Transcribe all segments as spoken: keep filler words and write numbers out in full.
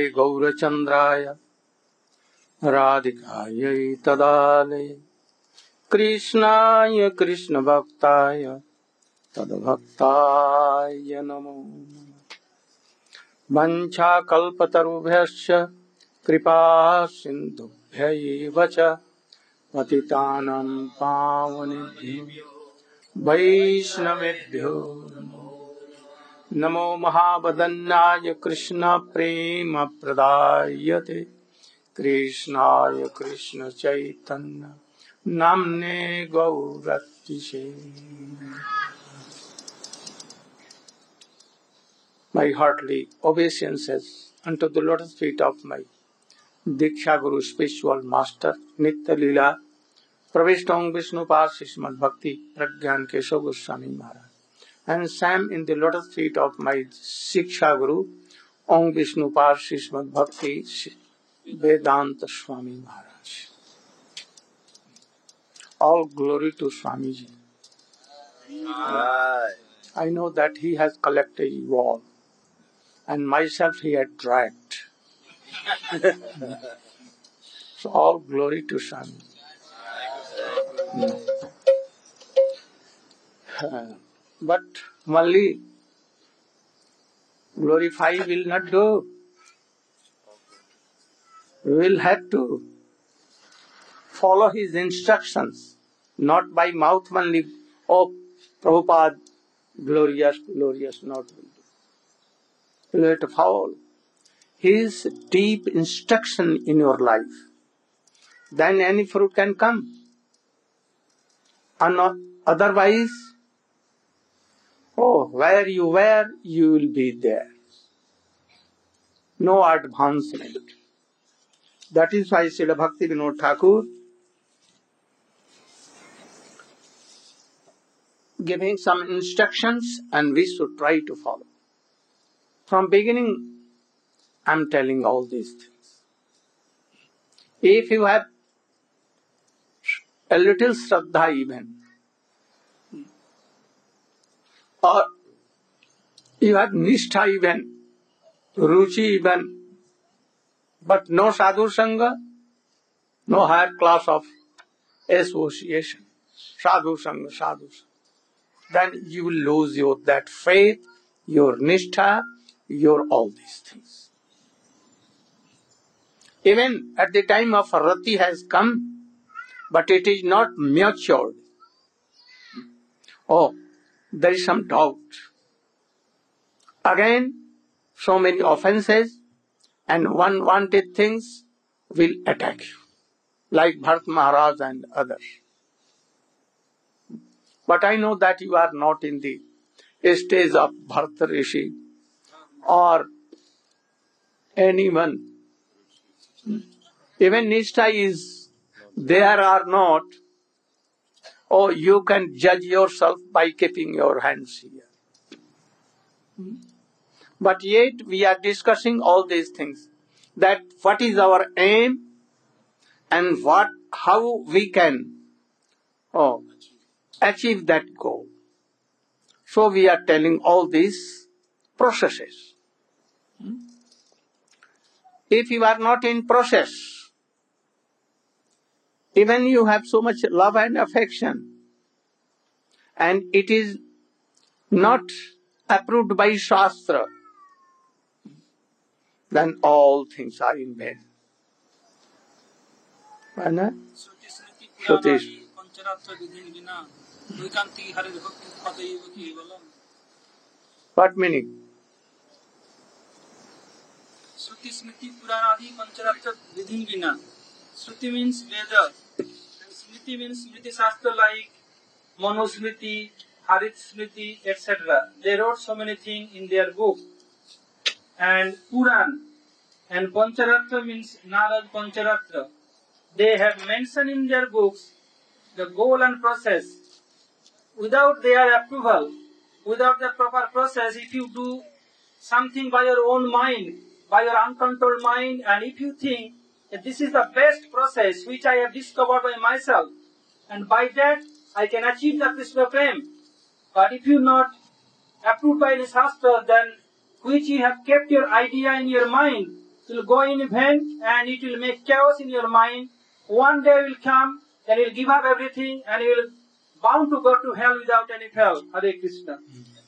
गौरचन्द्राय राधिकायै तदालये कृष्णाय कृष्णभक्ताय तद्भक्ताय नमो वञ्चाकल्पतरुभ्यश्च कृपा सिन्धुभ्यैव च पतितानां पावनेभ्यो वैष्णवेभ्यो नमो महावदन्याय कृष्ण प्रेम प्रदायते कृष्णाय Krishna Chaitanya नाम्ने गौरतिसे। My heartly obeisances unto the lotus feet of my Diksha Guru spiritual master Nitya Leela Pravishta Vishnupad Srimad Bhakti Pragyan Keshav Goswami Maharaj, and Sam in the lotus feet of my Shiksha Guru Om Vishnupad Srimad Bhakti Vedanta Swami Maharaj. All glory to Swamiji. I know that he has collected you all, and myself he had dragged. So all glory to Swami. Uh, but only glorify will not do. We will have to follow his instructions, not by mouth only. Oh, Prabhupada, glorious, glorious, not will do. You have to follow his deep instruction in your life. Then any fruit can come. And otherwise, oh, where you were, you will be there. No advancement. That is why Srila Bhakti Vinod Thakur giving some instructions, and we should try to follow. From beginning, I am telling all these things. If you have a little Shraddha even, or you have Nishtha even, Ruchi even, but no Sadhu Sangha, no higher class of association, Sadhu Sangha, Sadhu Sangha, then you will lose your that faith, your Nishtha, your all these things. Even at the time of Rati has come, but it is not matured. Oh, there is some doubt. Again, so many offenses and unwanted things will attack you, like Bharat Maharaj and others. But I know that you are not in the stage of Bharata Rishi or anyone. Even Nishtha is there or not, oh, you can judge yourself by keeping your hands here. But yet we are discussing all these things, that what is our aim and what, how we can oh, achieve that goal. So we are telling all these processes. If you are not in process, even you have so much love and affection, and it is not approved by Shastra, then all things are in vain. Shruti. What meaning? Shruti Smriti Puranadi Pancharatra Vidhin Vina. Shruti means Veda. And Smriti means Smriti Shastra like Manusmriti, Harit Smriti, et cetera. They wrote so many things in their book. And Puran and Pancharatra means Narad Pancharatra. They have mentioned in their books the goal and process. Without their approval, without the proper process, if you do something by your own mind, by your uncontrolled mind, and if you think that this is the best process which I have discovered by myself, and by that I can achieve the Krishna Prem, but if you not approved by the Shastra, then which you have kept your idea in your mind, It will go in vain and it will make chaos in your mind. One day will come and you will give up everything and you will bound to go to hell without any hell. Hare Krishna.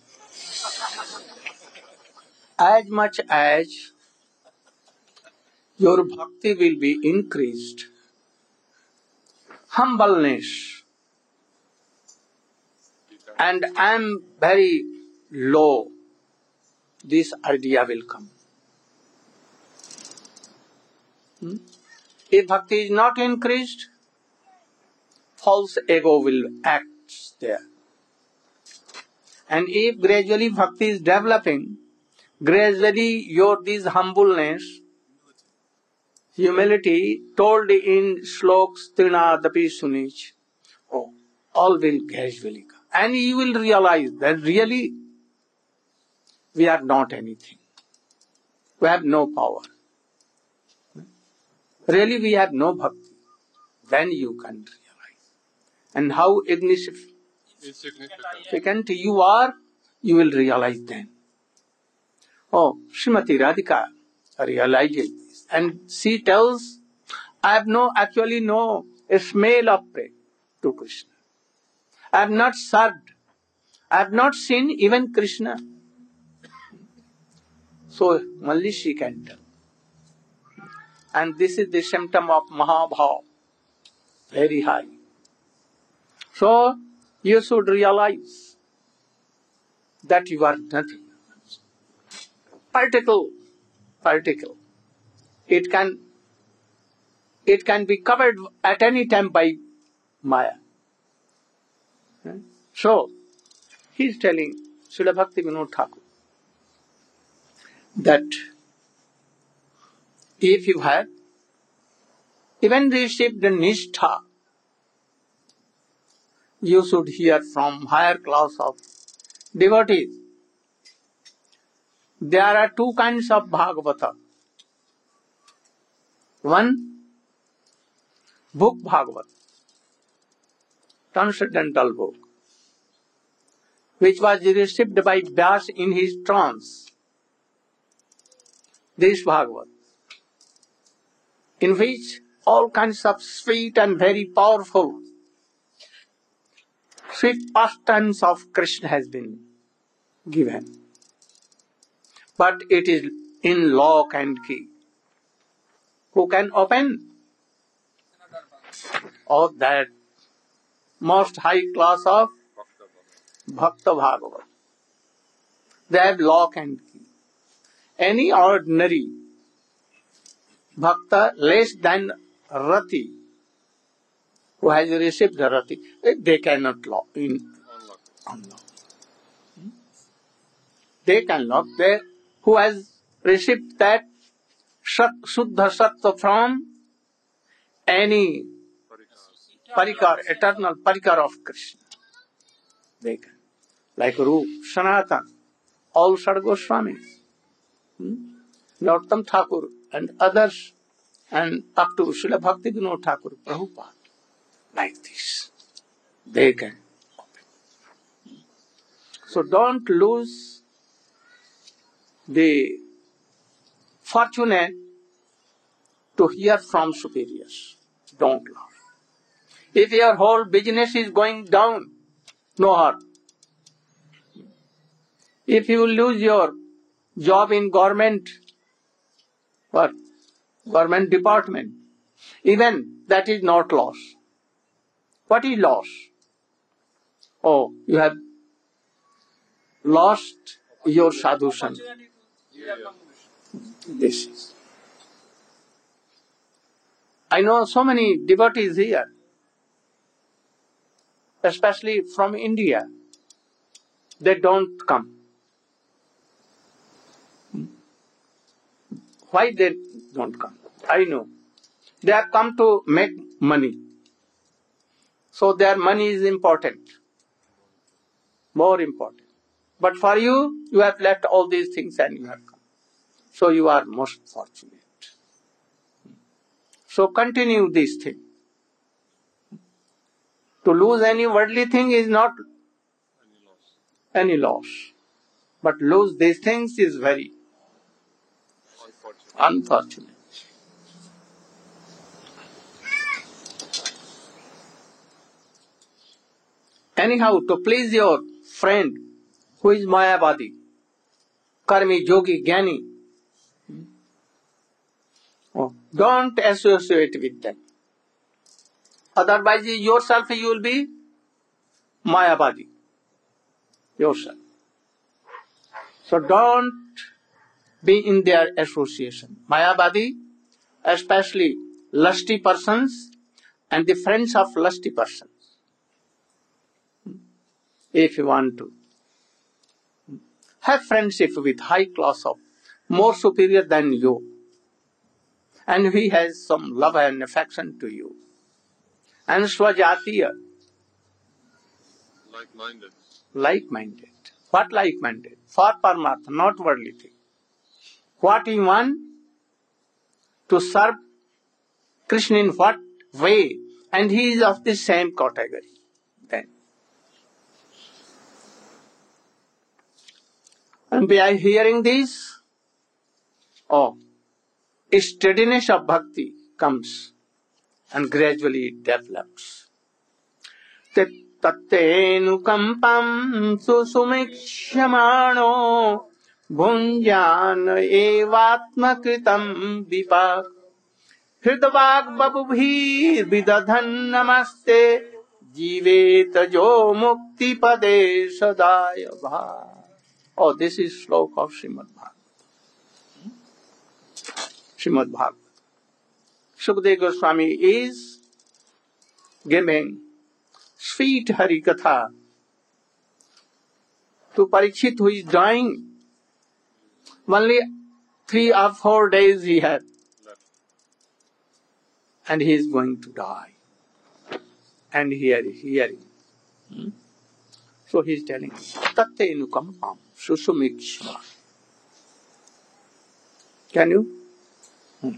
As much as your bhakti will be increased, humbleness, and I am very low, this idea will come. Hmm? If bhakti is not increased, false ego will act there. And if gradually bhakti is developing, gradually your this humbleness, humility, told in sloks trinadapi sunich, oh, all will gradually come. And you will realize that really we are not anything. We have no power. Really we have no bhakti. Then you can realize. And how insignificant you are, you will realize then. Oh, Srimati Radhika realizes this. And she tells, I have no, actually no smell of prey to Krishna. I have not served. I have not seen even Krishna. So only she can tell. And this is the symptom of Mahabhav, very high. So you should realize that you are nothing. Particle, particle. It can, it can be covered at any time by Maya. So, he is telling Srila Bhakti Vinod Thakur that if you have even received the Nishtha, you should hear from higher class of devotees. There are two kinds of Bhagavata. One, book Bhagavat, transcendental book, which was received by Vyas in his trance. This Bhagavat, in which all kinds of sweet and very powerful sweet pastimes of Krishna has been given. But it is in lock and key. Who can open? Or that most high class of Bhakta Bhagavat. They have lock and key. Any ordinary Bhakta less than Rati, who has received the Rati, they cannot lock in. Unlock. They can lock. They, who has received that Shat, Shuddha Sattva from any Parikar, eternal Parikar of Krishna. They can. Like Rup, Sanatan, all Sad Goswamis, hmm? Narottam Thakur and others, and up to Srila Bhakti Vinod Thakur, Prabhupada. Like this. They can open. So don't lose the fortune to hear from superiors. Don't lose. If your whole business is going down, no harm. If you lose your job in government, what? Government department, even that is not loss. What is loss? Oh, you have lost your sadhushan. This is. I know so many devotees here, especially from India. They don't come. Why they don't come? I know. They have come to make money. So their money is important. More important. But for you, you have left all these things and you have come. So you are most fortunate. So continue this thing. To lose any worldly thing is not any loss. But lose these things is very Unfortunate. Anyhow, to please your friend who is Mayavadi, Karmi, Yogi, Jnani, oh, don't associate with them. Otherwise, yourself you will be Mayavadi. Yourself. So don't be in their association. Mayavadi, especially lusty persons and the friends of lusty persons. If you want to have friendship with high class of more superior than you, and he has some love and affection to you, and swajatiya, like-minded. Like-minded. What like-minded? For Paramatma, not worldly thing. What you want to serve Krishna in what way, and he is of the same category. Then, and by hearing this, oh, steadiness of bhakti comes, and gradually it develops. Tattenukampam susumikshamaano bhunjan evatmakritam vipak hridavak babubhir vidadhan namaste jivet jo mukti pade sadaya bha. Oh, this is sloka of Srimad Bhagavatam. Srimad Bhagavatam. Sukadeva Goswami is giving sweet Hari Katha to Parikshit, who is dying. Only three or four days he had, and he is going to die. And here, hearing. Hmm? So he is telling, Tatte nukampam susumikshma. Can you? Hmm.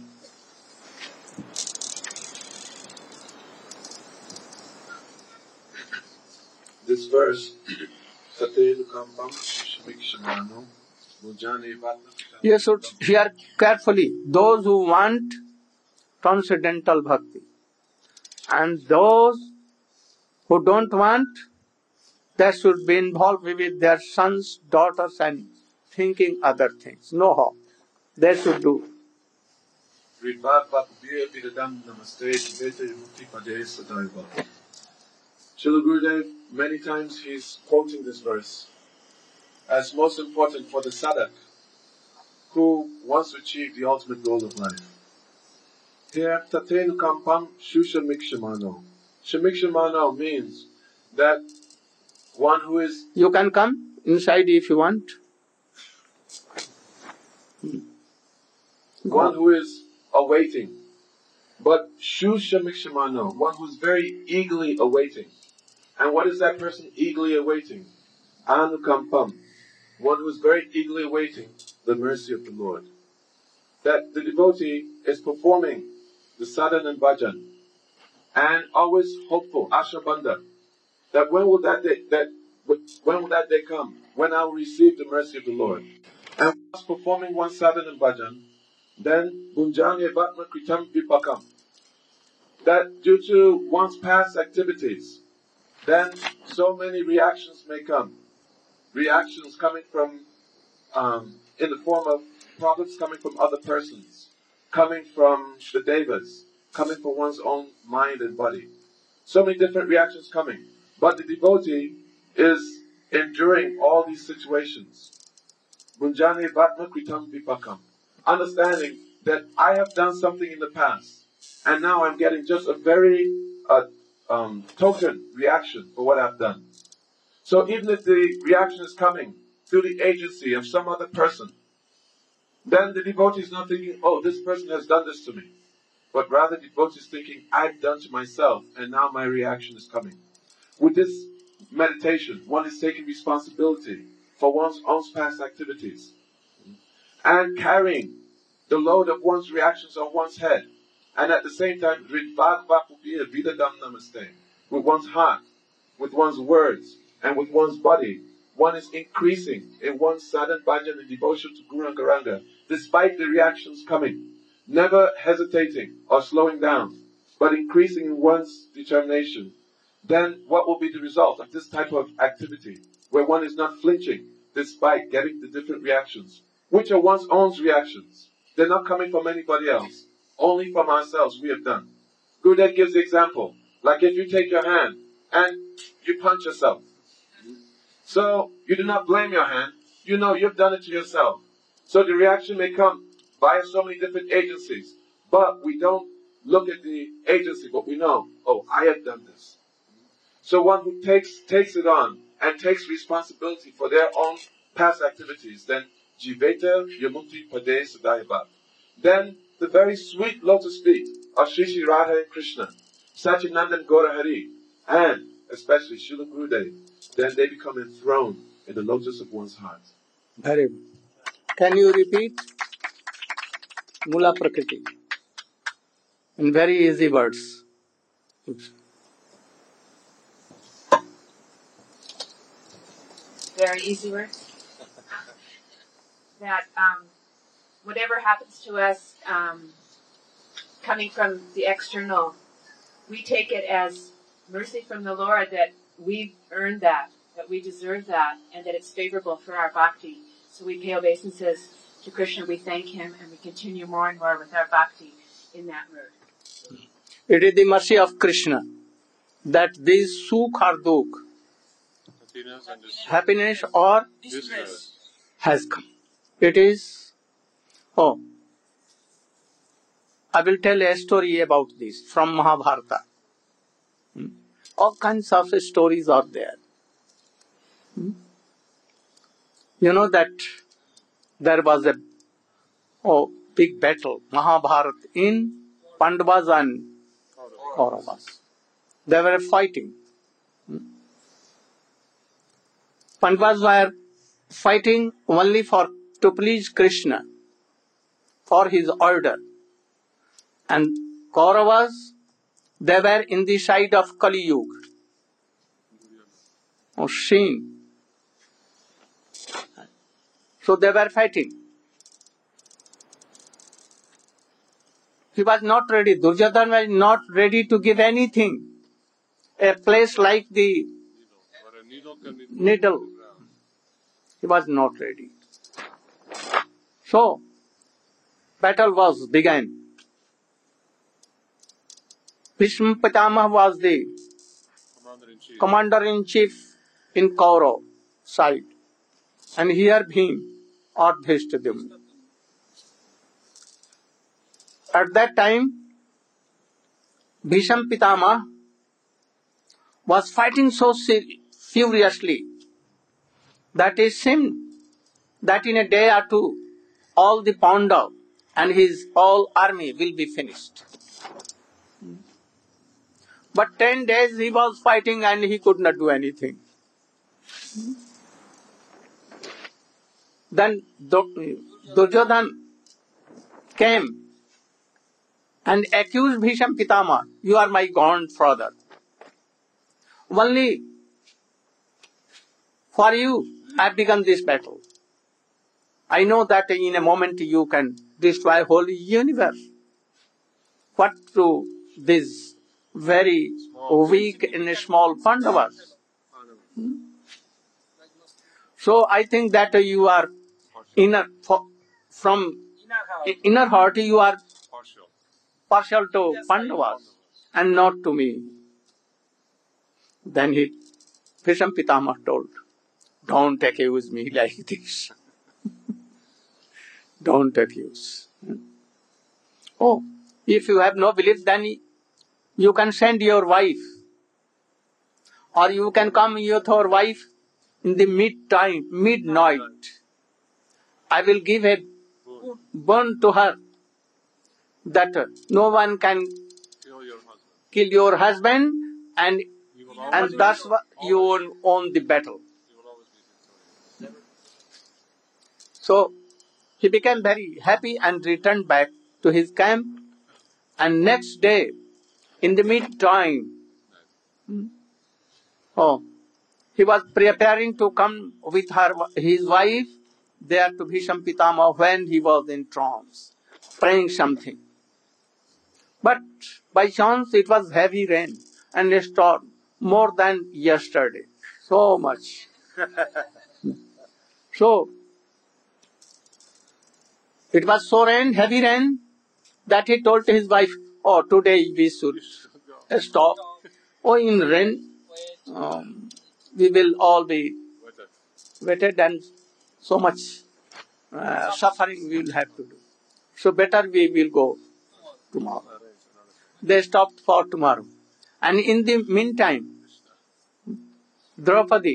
This verse, Tatte nukampam susumikshmano bhunjane evatmakritam. You should hear carefully. Those who want transcendental bhakti, and those who don't want, they should be involved with their sons, daughters, and thinking other things. No harm. They should do. Srila Gurudev, many times he's quoting this verse as most important for the sadhak who wants to achieve the ultimate goal of life. Here, tatenu kampam shushamikshmano. Shamikshamano means that one who is... You can come inside if you want. One who is awaiting. But shushamikshmano, one who is very eagerly awaiting. And what is that person eagerly awaiting? Anukampam, one who is very eagerly awaiting the mercy of the Lord. That the devotee is performing the sadhana and bhajan, and always hopeful, ashabandha, that when will that day, that when will that day come? When I will receive the mercy of the Lord. And whilst performing one sadhana and bhajan, then bhunjanya vatma kritam vipakam, that due to one's past activities, then so many reactions may come. Reactions coming from, um, in the form of problems coming from other persons, coming from the devas, coming from one's own mind and body. So many different reactions coming. But the devotee is enduring all these situations. Bhunjane vatma kritam vipakam. Understanding that I have done something in the past, and now I'm getting just a very uh, um, token reaction for what I've done. So even if the reaction is coming through the agency of some other person, then the devotee is not thinking, oh, this person has done this to me. But rather the devotee is thinking, I've done to myself, and now my reaction is coming. With this meditation, one is taking responsibility for one's own past activities, and carrying the load of one's reactions on one's head, and at the same time, with one's heart, with one's words, and with one's body, one is increasing in one's sadhana, bhajan, and devotion to Guru and Garanga, despite the reactions coming, never hesitating or slowing down, but increasing in one's determination, then what will be the result of this type of activity, where one is not flinching despite getting the different reactions, which are one's own reactions? They're not coming from anybody else, only from ourselves we have done. Gurudev gives the example, like if you take your hand and you punch yourself. So you do not blame your hand, you know you've done it to yourself. So the reaction may come via so many different agencies, but we don't look at the agency, but we know, oh, I have done this. So one who takes takes it on and takes responsibility for their own past activities, then Jiveta Yamukti Pade Sadayabha. Then the very sweet lotus feet of Sri Sri Radha Krishna, Satchidananda Gaurahari, and especially Srila Gurudev, then they become enthroned in the lotus of one's heart. Very good. Can you repeat? Mula Prakriti. In very easy words. Very easy words. That um, whatever happens to us um, coming from the external, we take it as mercy from the Lord that we've earned that, that we deserve that, and that it's favorable for our bhakti. So we pay obeisances to Krishna, we thank him, and we continue more and more with our bhakti in that road. It is the mercy of Krishna that this sukh or dukh, happiness or Distress. has come. It is, oh, I will tell a story about this from Mahabharata. Hmm? All kinds of stories are there. Hmm? You know that there was a oh, big battle, Mahabharata, in Pandavas and Kauravas. They were fighting. Hmm? Pandavas were fighting only for to please Krishna, for his order. And Kauravas, they were in the side of Kali Yuga, or Shin. So they were fighting. He was not ready. Duryodhana was not ready to give anything. A place like the needle. He was not ready. So, battle was began. Bhishma Pitamaha was the commander-in-chief in Kaurav side. And here Bhim or Dhishtadyumna. At that time, Bhishma Pitamaha was fighting so furiously that it seemed that in a day or two, all the Pandav and his whole army will be finished. But ten days he was fighting and he could not do anything. Then Duryodhana came and accused Bhishma Pitamaha, you are my grandfather. Only for you I have begun this battle. I know that in a moment you can destroy whole universe. What to this very weak and small Pandavas? Hmm? So I think that you are inner, from inner heart you are partial to Pandavas and not to me. Then he, Bhishma Pitamaha told, don't accuse me like this. Don't accuse. Oh, if you have no belief, then you can send your wife. Or you can come with your wife in the mid-time, midnight. I will give a bone to her that no one can kill your husband and and thus you own, own the battle. So he became very happy and returned back to his camp. And next day, in the mid-time, oh, he was preparing to come with her, his wife there to Bhisham Pitama when he was in trance, praying something. But by chance it was heavy rain and a storm, more than yesterday, so much. So, it was so rain, heavy rain, that he told his wife, oh, today we should stop. Oh, in rain, um, we will all be wetted and so much uh, suffering we will have to do. So better we will go tomorrow. They stopped for tomorrow. And in the meantime, Draupadi,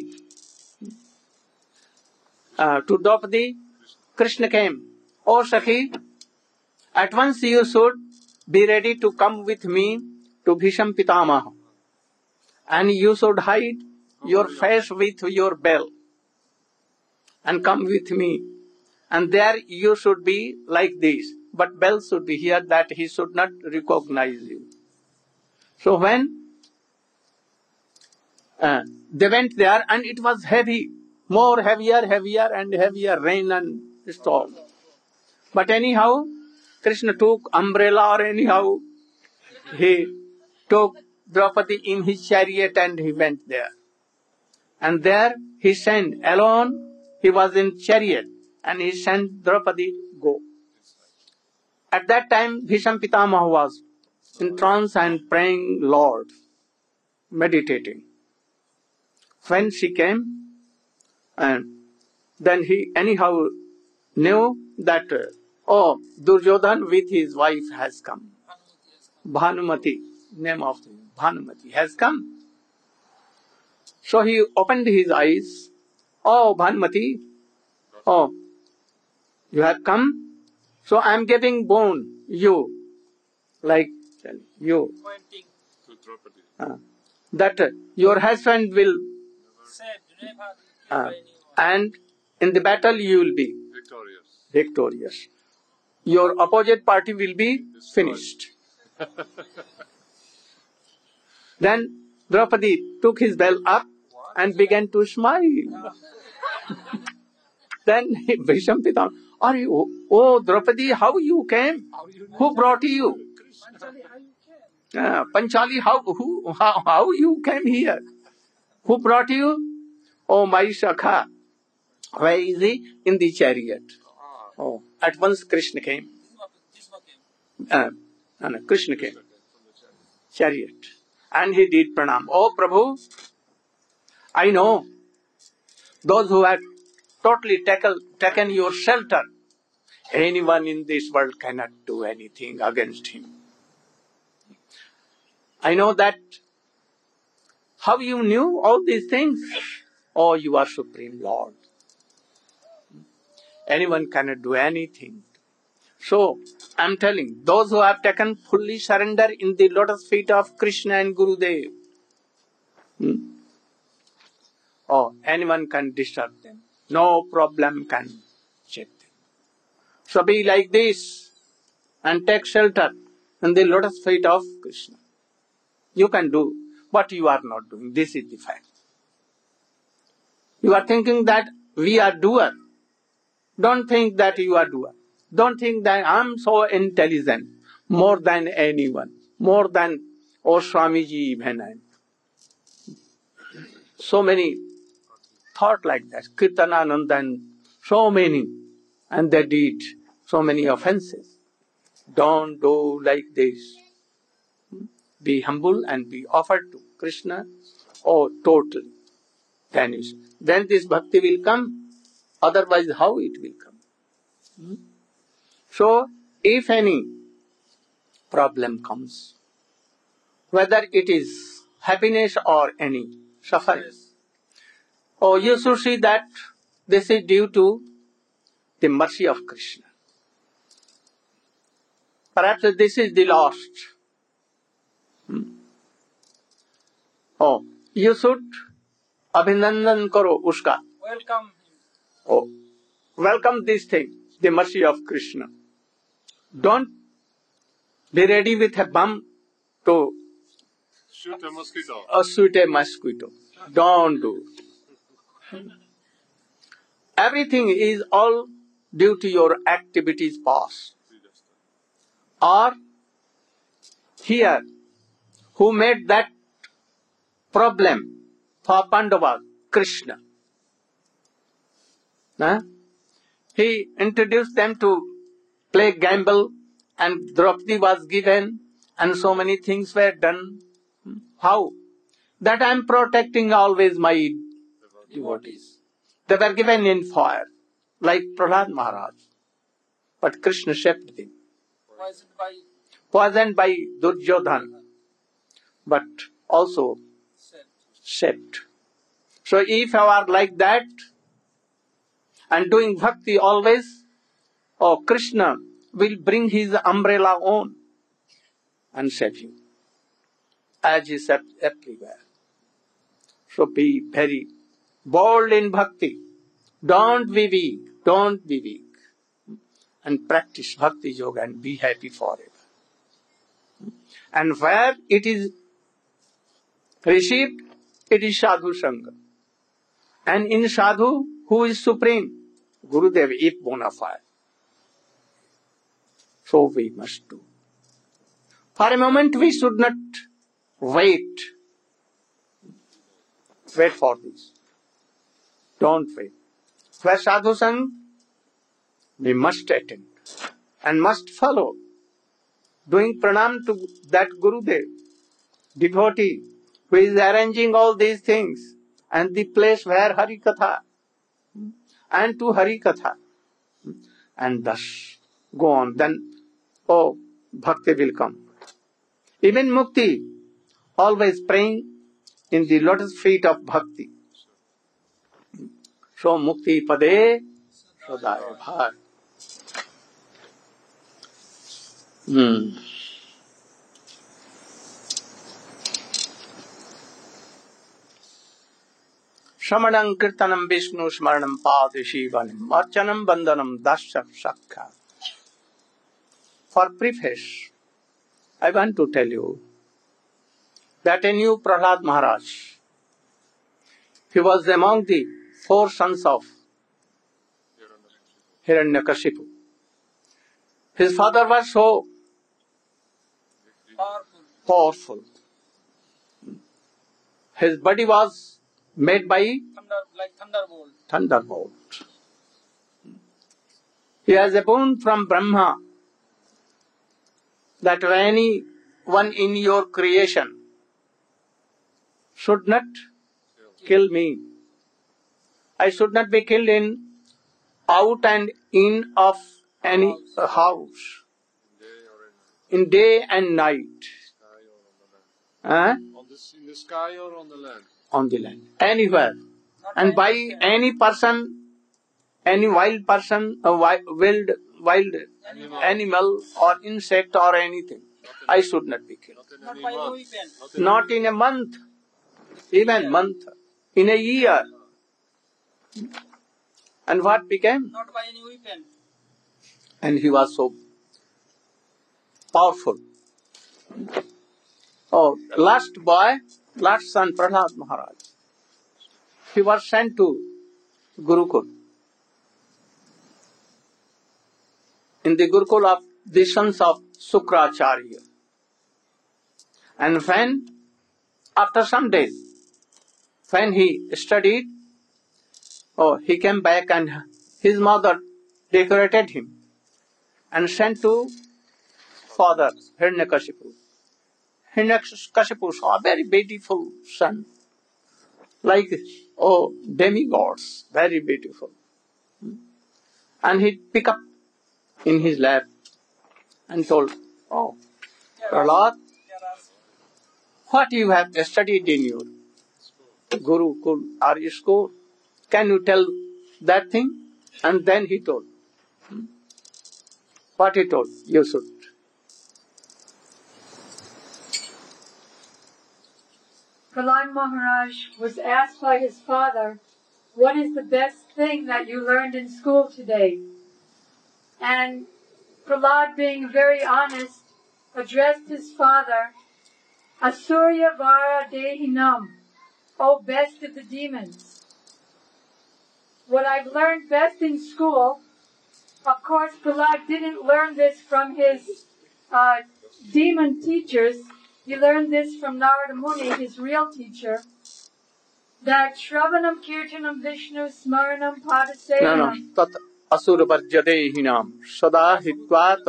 uh, to Draupadi, Krishna came. Oh, Sakhi, at once you should be ready to come with me to Bhisham Pitamaha. And you should hide your face with your bell and come with me. And there you should be like this. But bell should be here that he should not recognize you. So when uh, they went there and it was heavy, more heavier, heavier and heavier rain and storm. But anyhow, Krishna took umbrella or anyhow, he took Draupadi in his chariot and he went there. And there he sent alone, he was in chariot and he sent Draupadi go. At that time, Bhisham Pitamaha was in trance and praying Lord, meditating. When she came, and then he anyhow knew that, uh, oh, Duryodhan with his wife has come. Bhanumati, name of the Bhanumati, has come. So he opened his eyes. Oh, Bhanumati, oh, you have come? So I am giving bone, you, like you, uh, that uh, your husband will, uh, and in the battle you will be Victorious. victorious. Your opposite party will be finished. Then Draupadi took his bell up and began to smile. Then Bhisham Pitamaha, are you, oh Draupadi, how you came? Who brought you? Uh, Panchali, how, who, how, how you came here? Who brought you? Oh, my Shakha. Where is he? In the chariot. Oh, at once Krishna came. Uh, no, no, Krishna came. Chariot. And he did pranam. Oh, Prabhu, I know those who have totally taken, taken your shelter, anyone in this world cannot do anything against him. I know that. How you knew all these things? Oh, you are Supreme Lord. Anyone cannot do anything. So, I am telling, those who have taken fully surrender in the lotus feet of Krishna and Gurudev, hmm? oh, anyone can disturb them. No problem can check them. So be like this and take shelter in the lotus feet of Krishna. You can do what you are not doing. This is the fact. You are thinking that we are doer. Don't think that you are doer. Don't think that I am so intelligent, more than anyone, more than, oh Swamiji even I am. So many thought like that. Kirtanananda and so many, and they did so many offenses. Don't do like this. Be humble and be offered to Krishna. Oh, totally. Then, is, then this bhakti will come. Otherwise, how it will come? Hmm? So, if any problem comes, whether it is happiness or any suffering, oh, you should see that this is due to the mercy of Krishna. Perhaps this is the lost. Hmm? Oh, you should abhinandan karo uska. Welcome. Oh, welcome this thing, the mercy of Krishna. Don't be ready with a bomb to Shoot a mosquito. uh, shoot a mosquito. Don't do. everything is all due to your activities past. Or here, who made that problem for Pandavas? Krishna. Huh? He introduced them to play gamble, and Draupadi was given, and so many things were done. How? That I am protecting always my devotees. They were given in fire, like Prahlad Maharaj. But Krishna saved them. Poisoned by Poisoned by Duryodhana, but also saved. So if you are like that, and doing bhakti always, oh, Krishna will bring his umbrella on and save you, as is everywhere. So be very bold in bhakti. Don't be weak. Don't be weak. And practice bhakti yoga and be happy forever. And where it is received, it is sadhu sangha. And in sadhu, who is supreme? Gurudev, if bona fide. So we must do. For a moment we should not wait. Wait for this. Don't wait. Where sadhu sang, we must attend and must follow. Doing pranam to that Gurudev, devotee, who is arranging all these things, and the place where Hari Katha, and to Hari Katha, and thus go on. Then, oh, bhakti will come. Even mukti, always praying in the lotus feet of bhakti. So mukti pade sadaya bhai. Hmm. Shamanam kirtanam Vishnu smaranam padishivanam archanam bandhanam dasya sakha. For preface, I want to tell you that a new Prahlad Maharaj, he was among the four sons of Hiranyakashipu. His father was so powerful. powerful. His body was made by Thunder, like thunderbolt. thunderbolt. He has a boon from Brahma that anyone in your creation should not kill me. I should not be killed in out and in of any house, in day and night. Huh? On the, in the sky or on the land? On the land, anywhere, and by any person, any wild person, a wild, wild, wild Animal. animal or insect or anything, I should not be killed. Not by no weapon. Not in a month, even month, in a year. And what became? Not by any weapon. And he was so powerful. Oh, last boy, last son, Prahlad Maharaj, he was sent to Gurukul. In the Gurukul of the sons of Sukracharya. And when, after some days, when he studied, oh, he came back and his mother decorated him and sent to father, Hiranyakashipu. Hiranyakashipu saw a very beautiful son, like, oh, demigods, very beautiful. And he picked up in his lap and told, oh, Prahlad, what you have studied in your Gurukul or your school, can you tell that thing? And then he told. What he told, you should. Prahlad Maharaj was asked by his father, what is the best thing that you learned in school today? And Prahlad, being very honest, addressed his father, Asurya Vara Dehinam, O best of the demons. what I've learned best in school, of course, Prahlad didn't learn this from his uh, demon teachers. He learned this from Narada Muni, his real teacher, that Shravanam Kirtanam Vishnu Smaranam No, no. Padasevanam. Tat asura varjade hinam sada hitvat.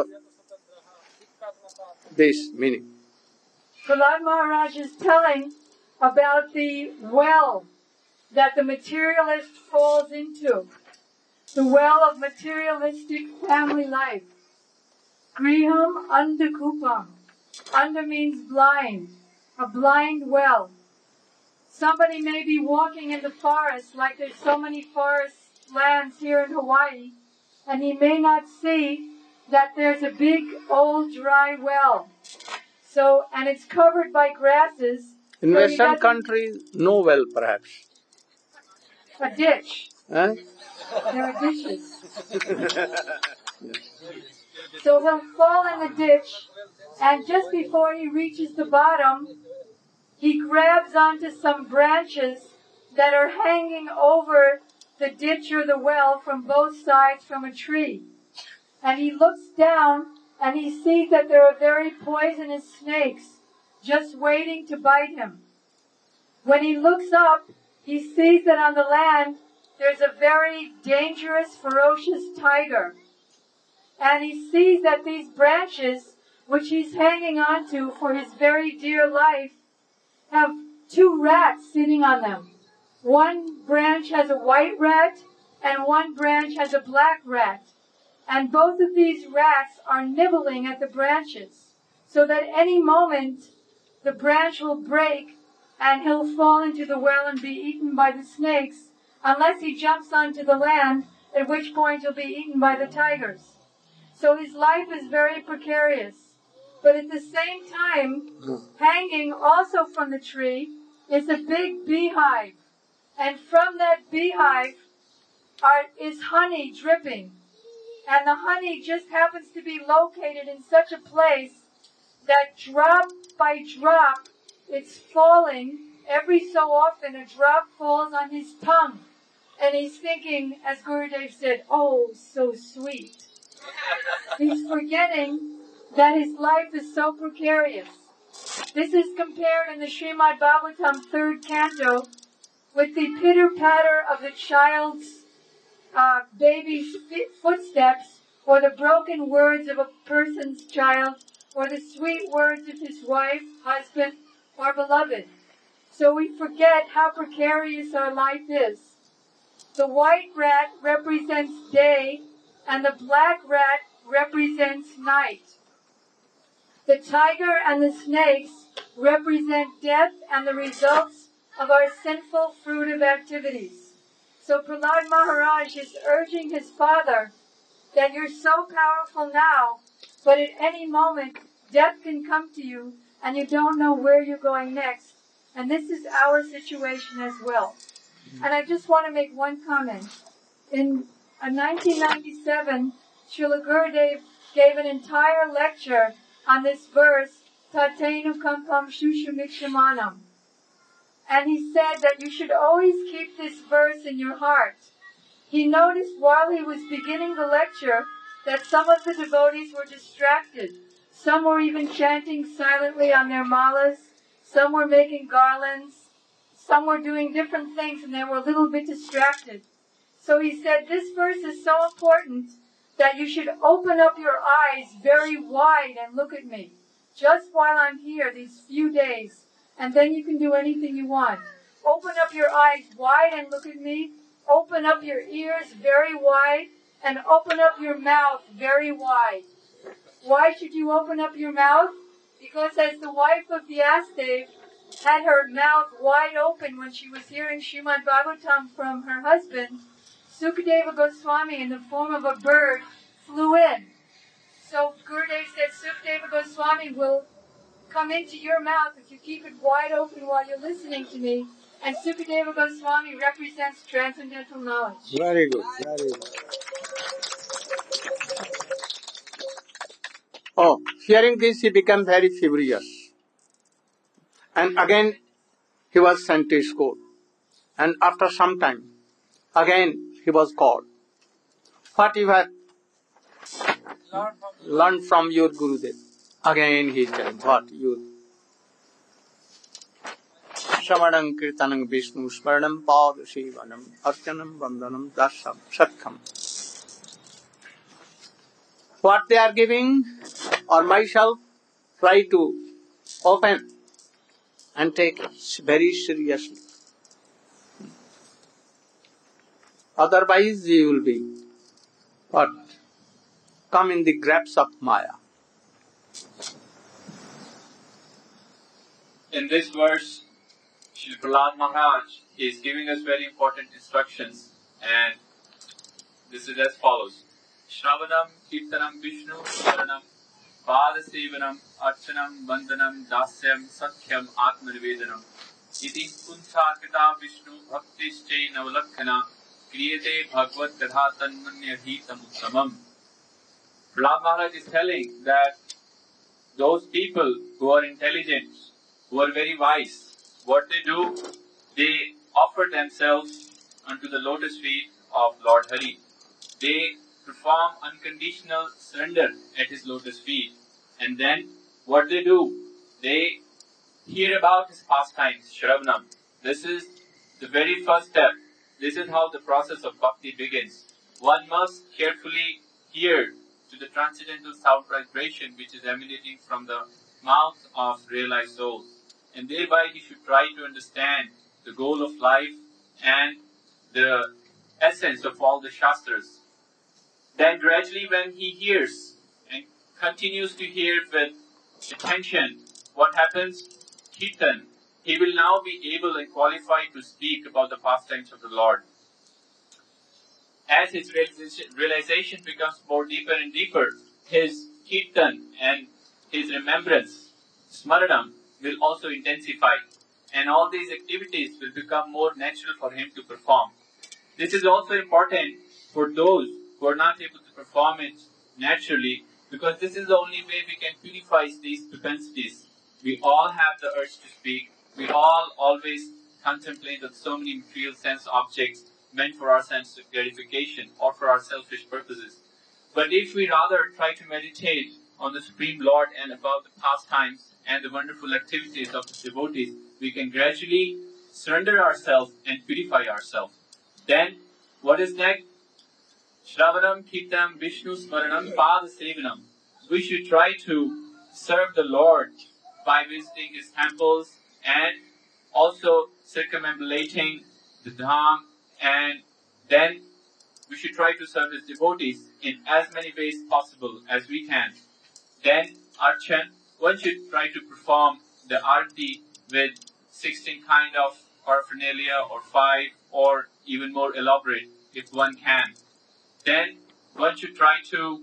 This meaning. Prahlad Maharaj is telling about the well that the materialist falls into, the well of materialistic family life. Griham andakupam. Anda means blind, a blind well. Somebody may be walking in the forest, like there's so many forest lands here in Hawaii, and he may not see that there's a big old dry well. So, and it's covered by grasses. In so he Western doesn't- countries, no well perhaps. A ditch. Eh? There are ditches. So he'll fall in the ditch, and just before he reaches the bottom, he grabs onto some branches that are hanging over the ditch or the well from both sides from a tree. And he looks down and he sees that there are very poisonous snakes just waiting to bite him. When he looks up, he sees that on the land there's a very dangerous, ferocious tiger. And he sees that these branches, which he's hanging onto for his very dear life, have two rats sitting on them. One branch has a white rat, and one branch has a black rat. And both of these rats are nibbling at the branches, so that any moment the branch will break and he'll fall into the well and be eaten by the snakes, unless he jumps onto the land, at which point he'll be eaten by the tigers. So his life is very precarious. But at the same time, hanging also from the tree is a big beehive. And from that beehive are, is honey dripping. And the honey just happens to be located in such a place that drop by drop, it's falling. Every so often a drop falls on his tongue. And he's thinking, as Gurudev said, oh, so sweet. He's forgetting that his life is so precarious. This is compared in the Srimad Bhagavatam third canto with the pitter-patter of the child's uh, baby's footsteps, or the broken words of a person's child, or the sweet words of his wife, husband, or beloved. So we forget how precarious our life is. The white rat represents day, and the black rat represents night. The tiger and the snakes represent death and the results of our sinful fruitive activities. So Prahlad Maharaj is urging his father that you're so powerful now, but at any moment death can come to you and you don't know where you're going next. And this is our situation as well. And I just want to make one comment. In uh, nineteen ninety-seven, Srila Gurudev gave an entire lecture on this verse, Tatenu Kampam Shushumikshamanam. And he said that you should always keep this verse in your heart. He noticed while he was beginning the lecture that some of the devotees were distracted. Some were even chanting silently on their malas. Some were making garlands. Some were doing different things and they were a little bit distracted. So he said, this verse is so important that you should open up your eyes very wide and look at me. Just while I'm here, these few days, and then you can do anything you want. Open up your eyes wide and look at me. Open up your ears very wide, and open up your mouth very wide. Why should you open up your mouth? Because as the wife of Vyasadeva had her mouth wide open when she was hearing Srimad Bhagavatam from her husband, Sukadeva Goswami, in the form of a bird, flew in. So Gurudev said, Sukadeva Goswami will come into your mouth if you keep it wide open while you're listening to me. And Sukadeva Goswami represents transcendental knowledge. Very good, very good. Oh, hearing this, he became very furious. And again, he was sent to school. And after some time, again, he was called. What you have Learn from learned from your Gurudev? Again he is telling what you. Shamadam kirtanam Vishnu smaranam pada sevanam archanam vandanam dasam satkam. What they are giving, or myself, try to open and take it very seriously. Otherwise you will be what? Come in the grasp of Maya. In this verse, Srila Prahlad Maharaj is giving us very important instructions, and this is as follows. Shravanam, Kirtanam, Vishnu, Smaranam, Padasevanam, Archanam, Vandanam, Dasyam, Satyam, Atmanivedanam. Iti Punsarkita Vishnu Bhaktischai Navalakhana Kriyate Bhagavad Gadha Tanmanyadhitam Uttamam. Prahlad Maharaj is telling that those people who are intelligent, who are very wise, what they do, they offer themselves unto the lotus feet of Lord Hari. They perform unconditional surrender at his lotus feet. And then what they do, they hear about his pastimes, Shravanam. This is the very first step. This is how the process of bhakti begins. One must carefully hear to the transcendental sound vibration which is emanating from the mouth of realized souls. And thereby he should try to understand the goal of life and the essence of all the Shastras. Then gradually when he hears and continues to hear with attention, what happens? Kirtan. He will now be able and qualified to speak about the pastimes of the Lord. As his realization becomes more deeper and deeper, his Kirtan and his remembrance, Smaranam, will also intensify. And all these activities will become more natural for him to perform. This is also important for those who are not able to perform it naturally, because this is the only way we can purify these propensities. We all have the urge to speak. We all always contemplate on so many material sense objects meant for our sense gratification or for our selfish purposes. But if we rather try to meditate on the Supreme Lord and about the pastimes and the wonderful activities of the devotees, we can gradually surrender ourselves and purify ourselves. Then, what is next? Shravanam, Kirtanam, Vishnu, Smaranam, Padasevanam. We should try to serve the Lord by visiting his temples and also circumambulating the Dham, and then we should try to serve his devotees in as many ways possible as we can. Then, Archan, one should try to perform the Arti with sixteen kind of paraphernalia or five or even more elaborate if one can. Then, one should try to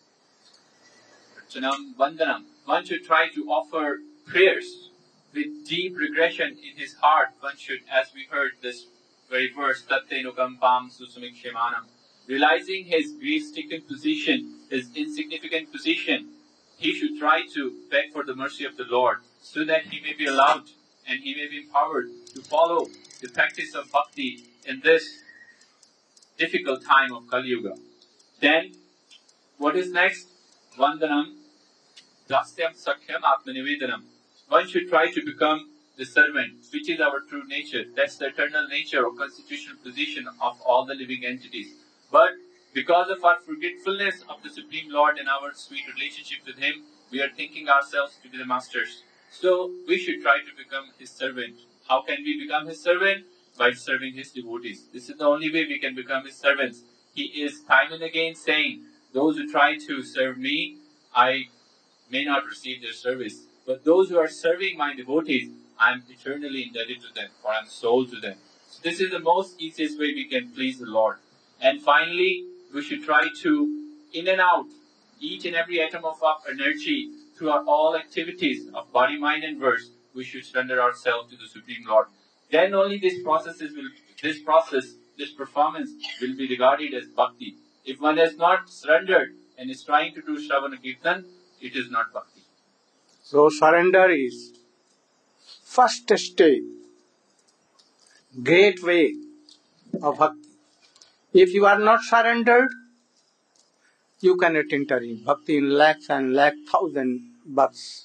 Archanam, Vandanam. One should try to offer prayers with deep regression in his heart. One should, as we heard this very verse, Tattenukam Pam Susamikshemanam, realizing his grief-stricken position, his insignificant position, he should try to beg for the mercy of the Lord, so that he may be allowed and he may be empowered to follow the practice of bhakti in this difficult time of Kali Yuga. Then, what is next? Vandanam, Dasyam, Sakhyam, Atmanivedanam. One should try to become the servant, which is our true nature. That's the eternal nature or constitutional position of all the living entities. But because of our forgetfulness of the Supreme Lord and our sweet relationship with him, we are thinking ourselves to be the masters. So we should try to become his servant. How can we become his servant? By serving his devotees. This is the only way we can become his servants. He is time and again saying, those who try to serve me, I may not receive their service. But those who are serving my devotees, I am eternally indebted to them, for I am soul to them. So this is the most easiest way we can please the Lord. And finally, we should try to, in and out, each and every atom of our energy, through our all activities of body, mind and verse, we should surrender ourselves to the Supreme Lord. Then only this processes will, this process, this performance will be regarded as bhakti. If one has not surrendered and is trying to do Shravana Kirtan, it is not bhakti. So surrender is first stage, great way of bhakti. If you are not surrendered, you cannot enter in bhakti in lakhs and lakh thousand births.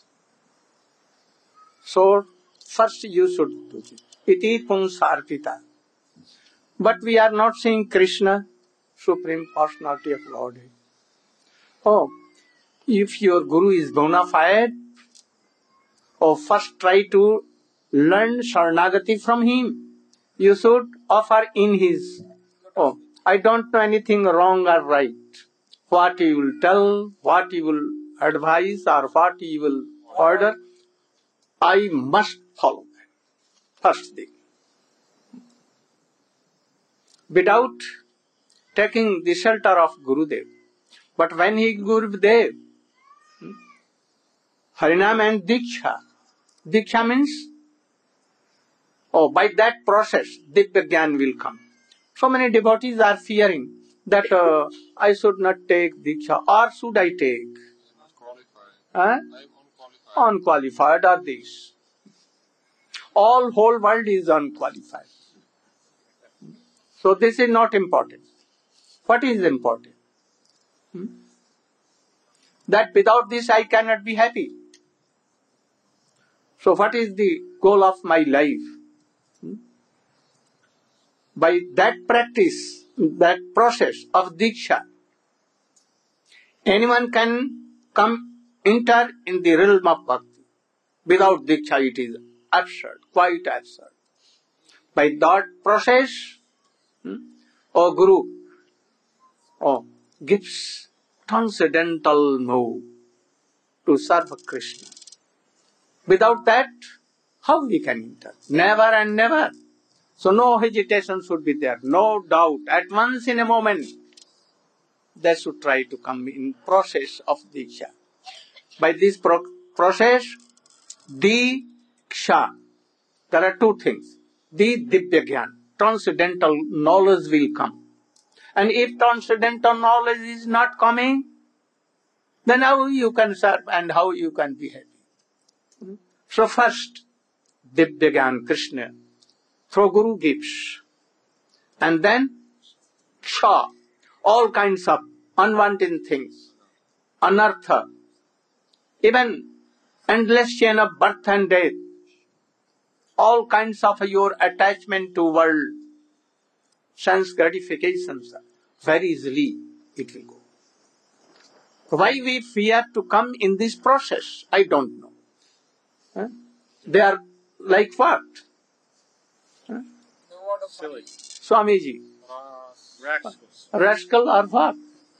So, first you should do it. Iti punsarpita. But we are not seeing Krishna, Supreme Personality of Godhead. Oh, if your Guru is bona fide, oh, first try to learn Sharanagati from him. You should offer in his. Oh, I don't know anything wrong or right. What he will tell, what he will advise, or what he will order, I must follow that. First thing. Without taking the shelter of Gurudev. But when he Gurudev, Harinam and Diksha. Diksha means, oh, by that process, Divya Gyan will come. So many devotees are fearing that uh, I should not take Diksha, or should I take? Huh? Unqualified are these. All whole world is unqualified. So this is not important. What is important? Hmm? That without this I cannot be happy. So what is the goal of my life? Hmm? By that practice, that process of Diksha, anyone can come, enter in the realm of Bhakti. Without Diksha it is absurd, quite absurd. By that process, hmm, oh Guru, oh, gives transcendental move to serve Krishna. Without that, how we can enter? Never and never. So no hesitation should be there, no doubt. At once in a moment, they should try to come in process of Diksha. By this pro- process, Diksha, there are two things. The Divya Gyan, transcendental knowledge will come. And if transcendental knowledge is not coming, then how you can serve and how you can be happy? So first, Divya Gyan, Krishna, through Guru gives. And then, Ksha, all kinds of unwanted things, anartha, even endless chain of birth and death, all kinds of your attachment to world, sense gratifications, very easily it will go. Why we fear to come in this process, I don't know. Huh? They are like what? Huh? Silly. Swamiji. Rascals. Rascal or what?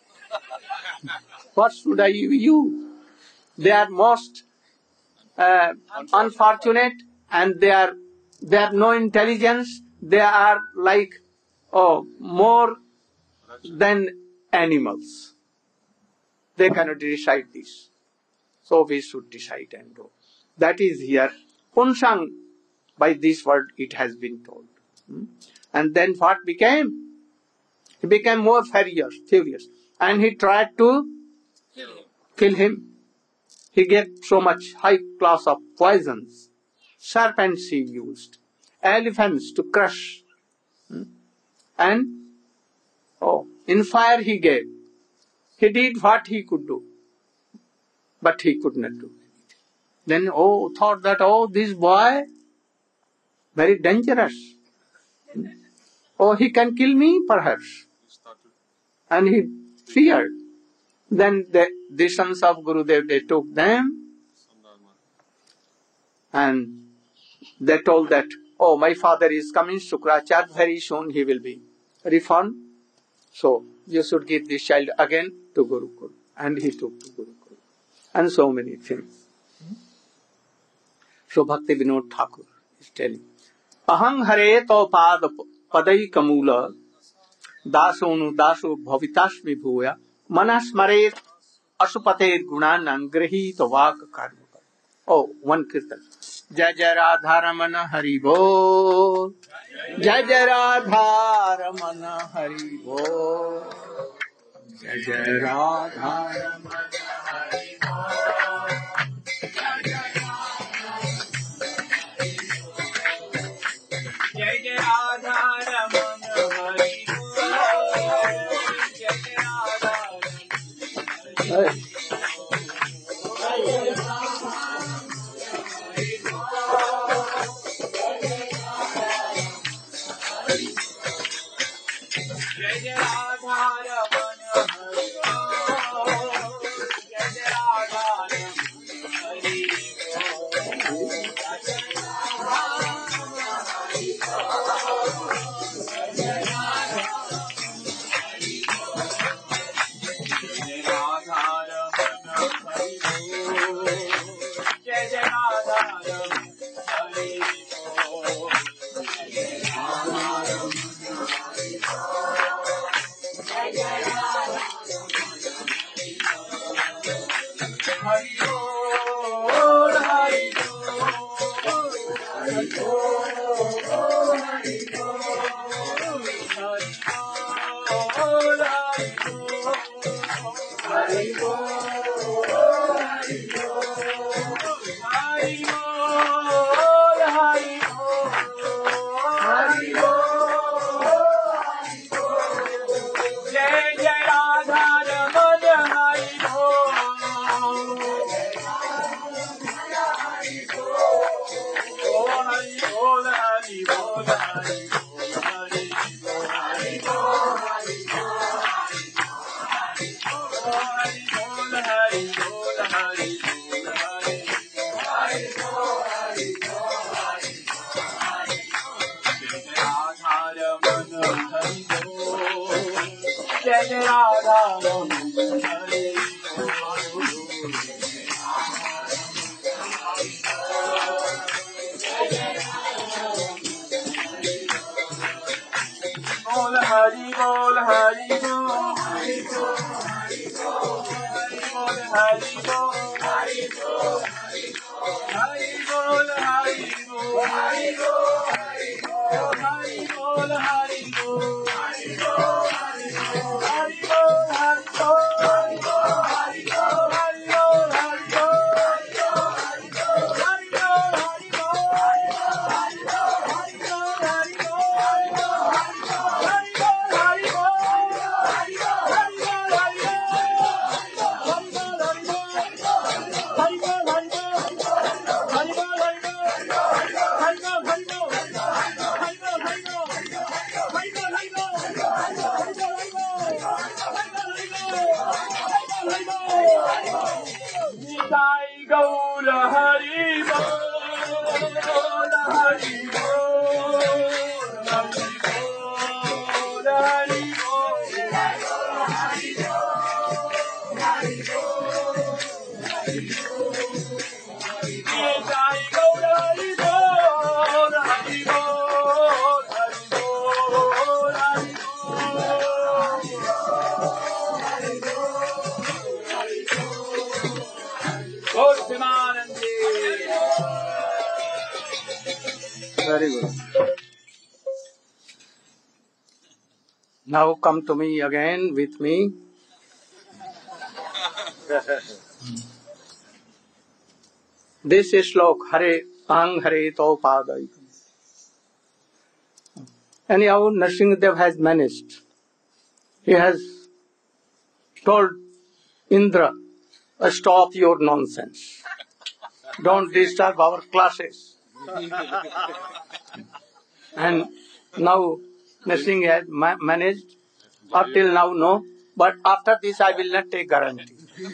What should I use? They are most uh, unfortunate, and they are they have no intelligence. They are like oh more than animals. They cannot decide this. So we should decide and do. That is here. Punsang, by this word it has been told. Hmm? And then what became? He became more furious, furious. And he tried to Kill him. kill him. He gave so much high class of poisons. Serpents he used. Elephants to crush. Hmm? And, oh, in fire he gave. He did what he could do. But he could not do anything. Then, oh, thought that, oh, this boy, very dangerous. Hmm? Oh, he can kill me, perhaps. And he feared. Then the, the sons of Gurudev, they took them and they told that, oh, my father is coming, Shukracharya, very soon he will be reformed. So, you should give this child again to Gurukul. And he took to Gurukul. And so many things. So, Bhakti Vinod Thakur is telling, Ahang hare to pad padai kamula dasonu dasu bhavitashmi bhuya manasmaret asupate gunan angrahit vak karma. Oh, one kirtan. Jai Jai Radha Ramana Hari Bol. Jai Jai Radha Ramana Hari Bol. Jai Jai Radha Ramana Hari Bol. Jai Jai Radha Ramana Hari Bol. Jai Jai Radha Raman Hari Bol. Jai Jai Radha Raman Hari Bol. Hari Bol, Hari Bol, Hari Bol, Hari Bol, Hari Bol, Hari Bol, Hari Bol, Hari Bol, Hari Bol, Hari Bol, Hari Very good. Now come to me again with me. This is Shlok Hare Ang Hare To Padai. Anyhow, Nrsimhadev has managed. He has told Indra, stop your nonsense. Don't disturb our classes. And now Nrsimha has ma- managed. Up till now, no. But after this, I will not take guarantee.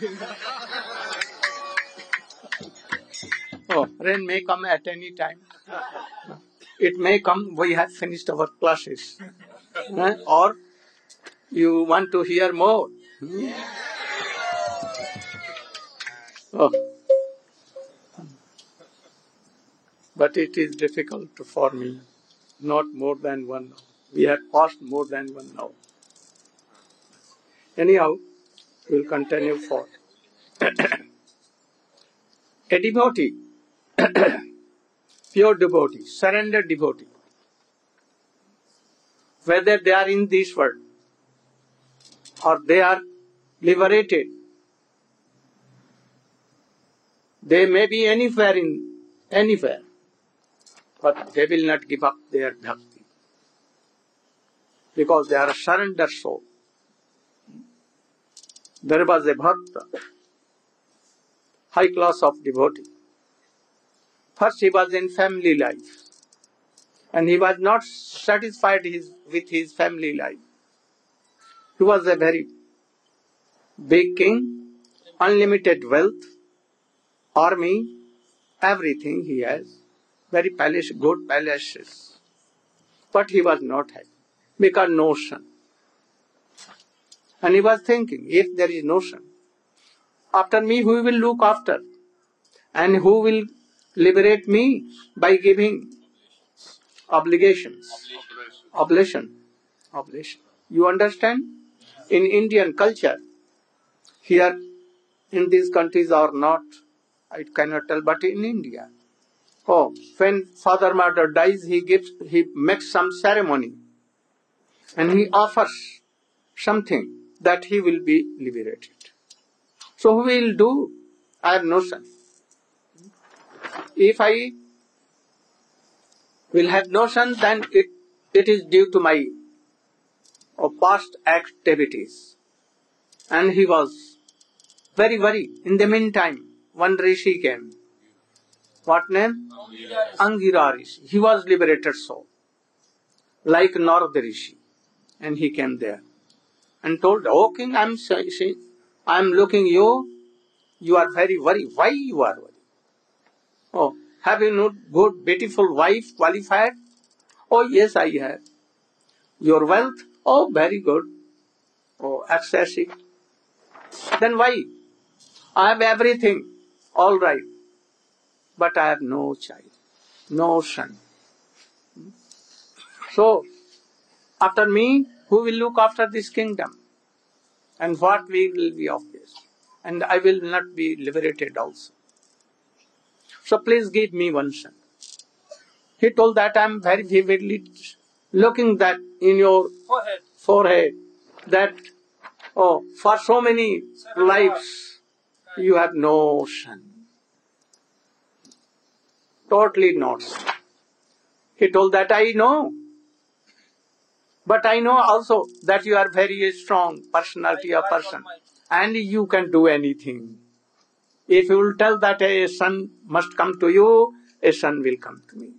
Oh, rain may come at any time. It may come, we have finished our classes. Eh? Or you want to hear more. Hmm? Oh. But it is difficult for me. Not more than one hour. We have passed more than one hour. Anyhow, we will continue for. A devotee, pure devotee, surrendered devotee, whether they are in this world or they are liberated, they may be anywhere in anywhere, but they will not give up their bhakti because they are a surrendered soul. There was a bhakta, high class of devotee. First he was in family life and he was not satisfied his, with his family life. He was a very big king, unlimited wealth, army, everything he has, very palace, good palaces. But he was not happy because no son. And he was thinking, if there is no son, after me who will look after? And who will liberate me by giving obligations? Oblation. Oblation. You understand? In Indian culture, here in these countries or not, I cannot tell, but in India, oh, when father mother dies, he gives, he makes some ceremony and he offers something that he will be liberated. So who will do? I have no son. If I will have no son, then it, it is due to my oh, past activities. And he was very worried. In the meantime, one rishi came. What name? Angira Rishi. He was liberated soul, like Narada Rishi. And he came there and told, "Oh king, I am I am looking you. You are very worried. Why you are worried? Oh, have you no good, beautiful wife, qualified? Oh yes, I have. Your wealth? Oh, very good. Oh, excessive. Then why? I have everything. All right. But I have no child, no son. So, after me, who will look after this kingdom? And what will be of this? And I will not be liberated also. So please give me one son." He told that I am very vividly looking that in your Forehead. forehead, that, oh, for so many lives, you have no son. Totally not. He told that I know. But I know also that you are very strong personality of person. And you can do anything. If you will tell that a son must come to you, a son will come to me.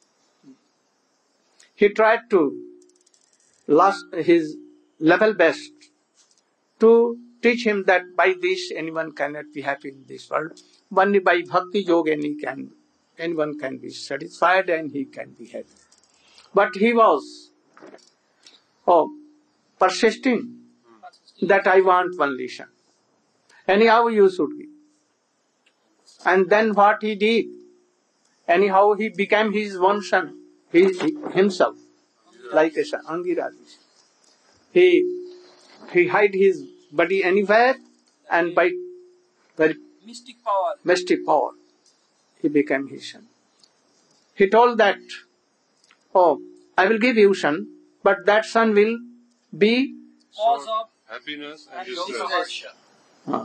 He tried to last his level best to teach him that by this anyone cannot be happy in this world. Only by bhakti yoga can anyone can be satisfied and he can be happy. But he was oh, persisting that I want one son. Anyhow you should give. And then what he did? Anyhow he became his one son, he, himself, like a son, Angira. He, he hid his body anywhere and by very Mystic power. mystic power, he became his son. He told that, oh, I will give you son, but that son will be Cause of happiness and and distress. distress. uh,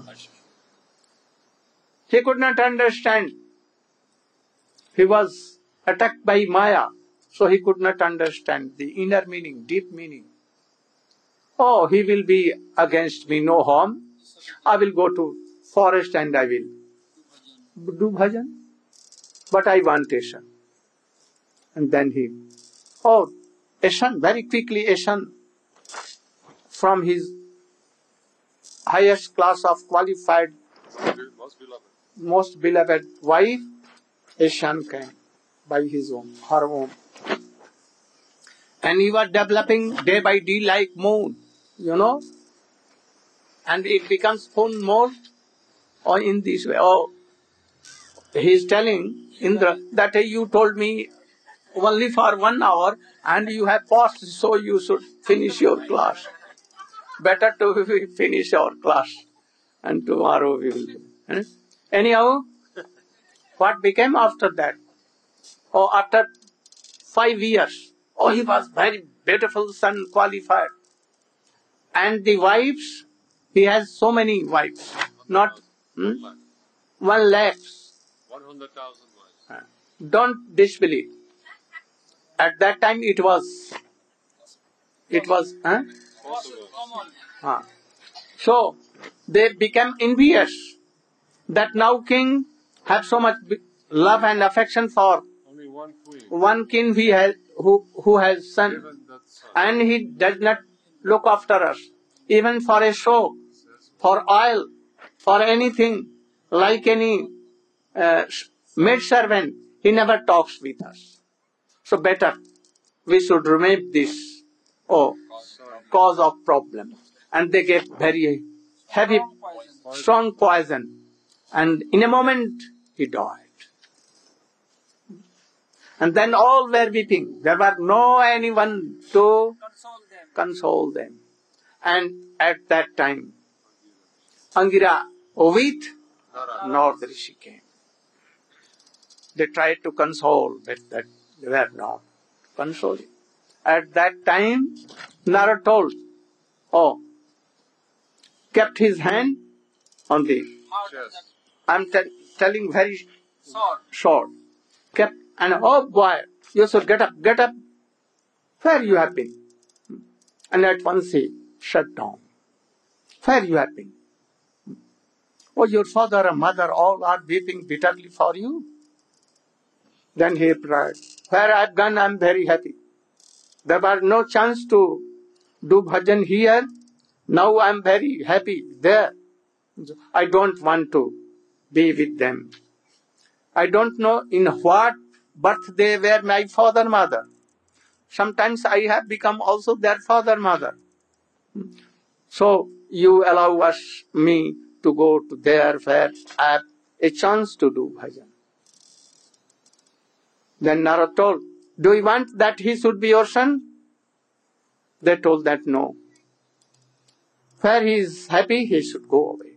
he could not understand. He was attacked by Maya, so he could not understand the inner meaning, deep meaning. Oh, he will be against me, no harm. I will go to forest and I will do bhajan. But I want a son. And then he, oh, a son, very quickly a son from his highest class of qualified, Most beloved. most beloved wife, a son came by his own, her own. And he was developing day by day like moon, you know. And it becomes full more or in this way. Oh, he is telling Indra that you told me only for one hour and you have passed, so you should finish your class. Better to finish our class and tomorrow we will do. Eh? Anyhow, what became after that? Oh, after five years, oh, he was very beautiful son, qualified. And the wives, he has so many wives, not hmm? one lakh. One hundred thousand wives. Don't disbelieve. At that time it was, it was, huh? Possible. Common. Huh. So they became envious that now king have so much love and affection for Only one queen. one king he has, who, who has son, and he does not look after us, even for a show, for oil, for anything, like any uh, maid servant, he never talks with us. So better we should remove this oh, cause of problem. And they get very heavy, strong poison. And in a moment, he died. And then all were weeping. There was no anyone to Console them. console them. And at that time, Angira with Narada Rishi came. They tried to console, but that they were not consoling. At that time, Narada told, oh, kept his hand on the, Heart of that I'm te- telling very sword. short, kept, and oh boy, you should get up, get up. Where you have been? And at once he shut down. Where you have been? Oh, your father and mother all are weeping bitterly for you. Then he replied, where I've gone, I'm very happy. There was no chance to do bhajan here. Now I'm very happy there. I don't want to be with them. I don't know in what birth they were my father, mother. Sometimes I have become also their father, mother. So you allow us, me, to go to there where I have a chance to do bhajan. Then Narada told, do you want that he should be your son? They told that no. Where he is happy, he should go away.